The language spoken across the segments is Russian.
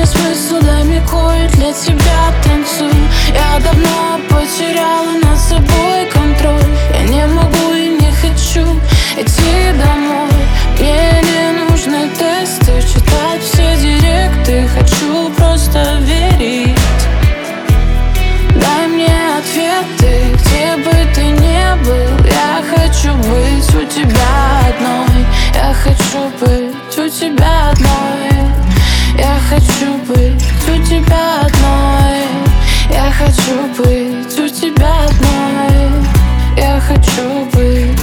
мне смысл, дай мне кое для тебя танцую. Я давно потеряла над собой контроль. Я не могу и не хочу идти домой. Мне не нужны тесты, читать все директы. Хочу просто верить. Дай мне ответы, где бы ты ни был. Я хочу быть у тебя одной. Я хочу быть у тебя одной. Я хочу быть у тебя одной. Я хочу быть у тебя одной. Я хочу быть.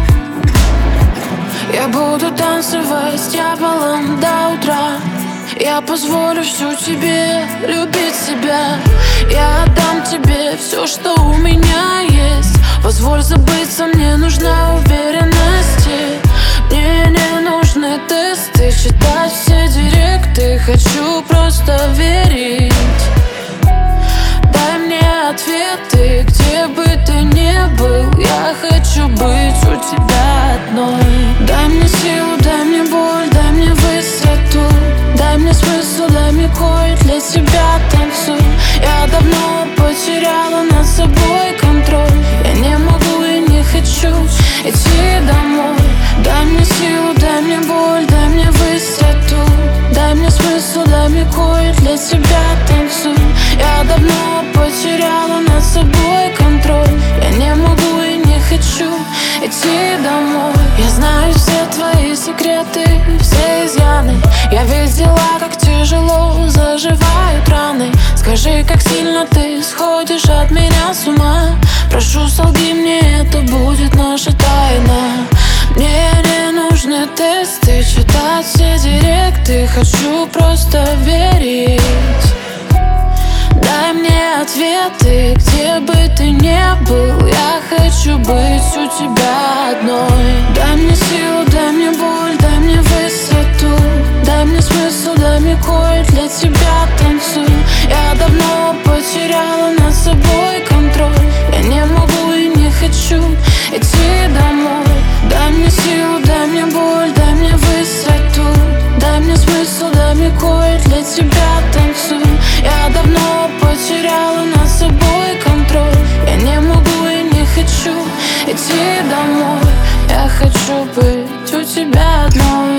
Я буду танцевать с дьяволом до утра. Я позволю всю тебе любить себя. Я отдам тебе все, что у меня есть. Позволь забыться, мне нужна уверенность. Мне не нужны тесты, читать все директы. Хочу просто верить. Дай мне ответы, где бы ты ни был. Я хочу быть у тебя одной. Дай мне силу, дай мне боль, дай мне высоту. Дай мне смысл, дай мне кое для тебя танцую. Я давно потеряла над собой контроль. Я не могу и не хочу идти домой. Дай мне силу, дай мне боль, дай мне высоту. Дай мне смысл, дай мне кое для тебя танцую. Я давно потеряла над собой контроль. Я не могу и не хочу идти домой. Я знаю все твои секреты, все изъяны. Я видела, как тяжело заживают раны. Скажи, как сильно ты сходишь от меня с ума. Прошу, солги мне, это будет наша тайна. Мне не нужны тесты, читать все директы. Хочу просто верить. Дай мне ответы, где бы ты ни был. Я хочу быть у тебя одной. Дай мне силу, дай мне боль, дай мне высоту. Дай мне смысл, дай мне кое для тебя танцую. Я давно потеряла над собой контроль. Я не могу и не хочу идти домой. Дай мне силу, дай мне боль, дай мне высоту. Дай мне смысл, дай мне кое для тебя танцую. Я давно потеряла над собой контроль. Я не могу и не хочу идти домой. Я хочу быть у тебя одной.